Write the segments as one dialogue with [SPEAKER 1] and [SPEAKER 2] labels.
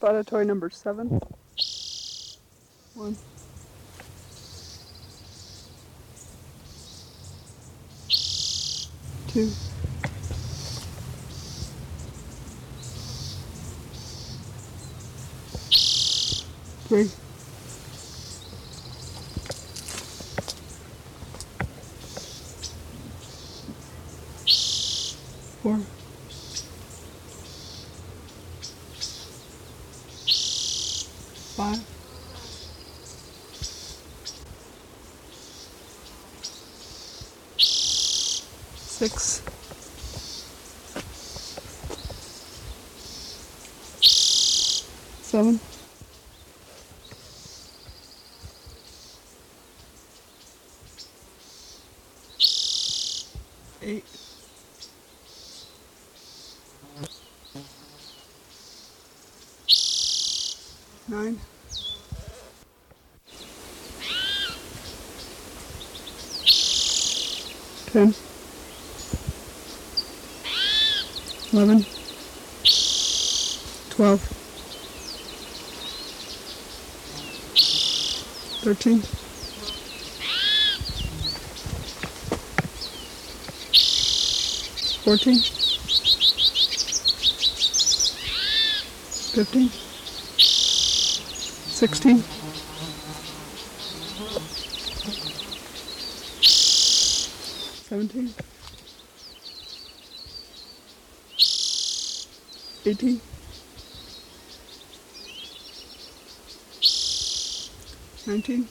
[SPEAKER 1] Spotted toy number 7. 1, 2, 3, 4, 5, 6, 7, 8, 9, 10, 11, 12, 13, 14, 15, 16, 17, 18, 19,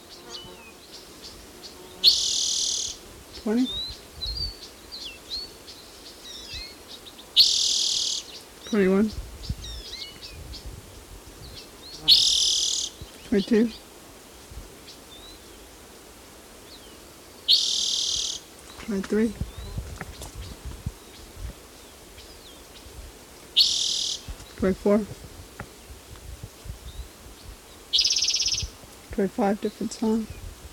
[SPEAKER 1] 20, 21, 22, 23, 24, 25, different song,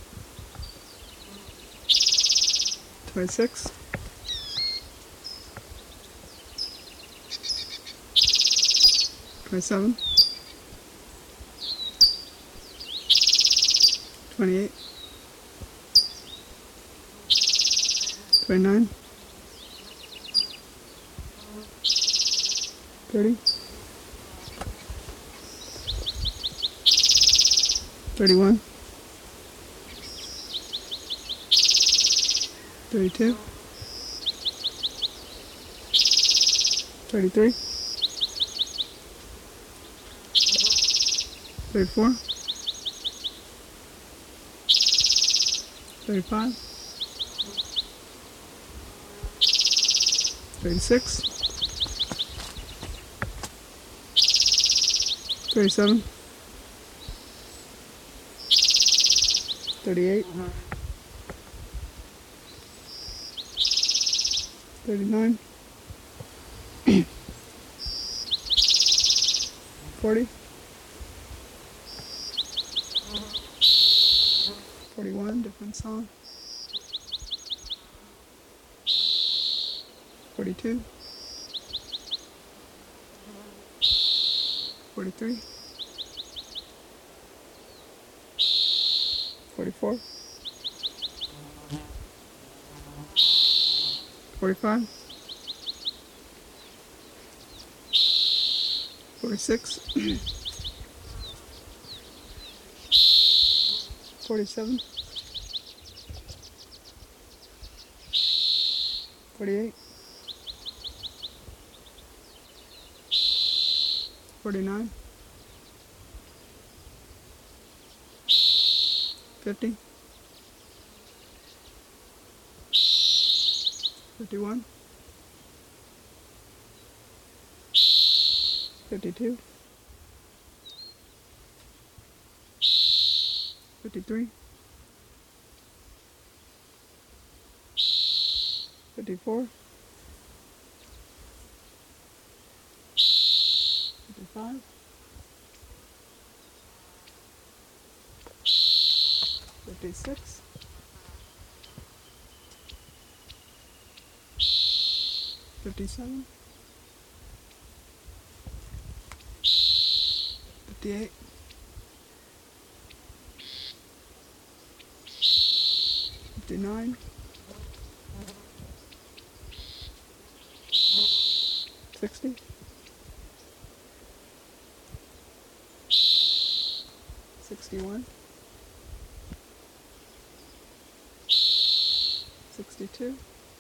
[SPEAKER 1] 26, 27, 28, 29, 30, 31, 32, 33, 34, 35, 36, 37, 38, 39, 40, 41, different song, 42, 43, 44, 45, 46, 47, 48, 49, 50, 51, 52, 53, 54, 55, 56, 57, 58, 59, 60, 61, 62,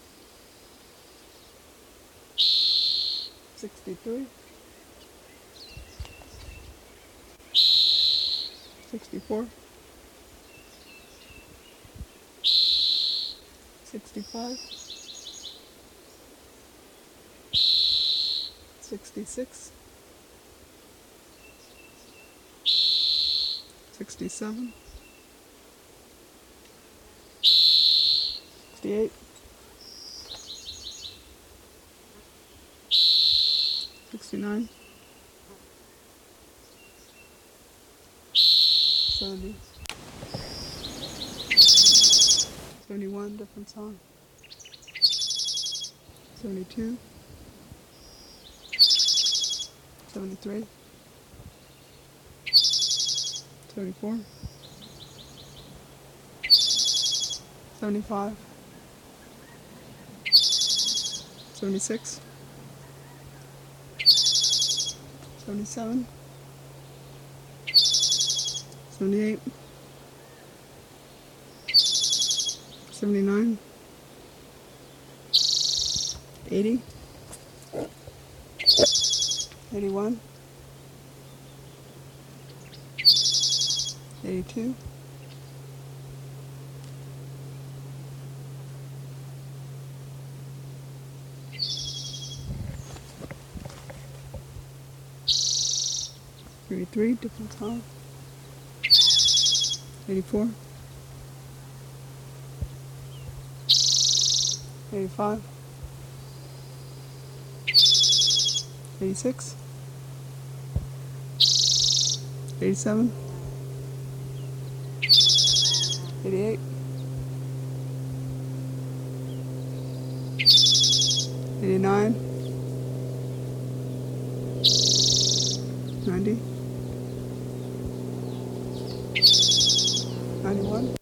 [SPEAKER 1] 63, 64, 65, 66, 67, 68, 69, 70, 71, different song, 72, 73, 74, 75, 76, 77, 78, 79, 80, 81, 82, 83, different song, 84, 85, 86, 87, 88, 89, 90, 91,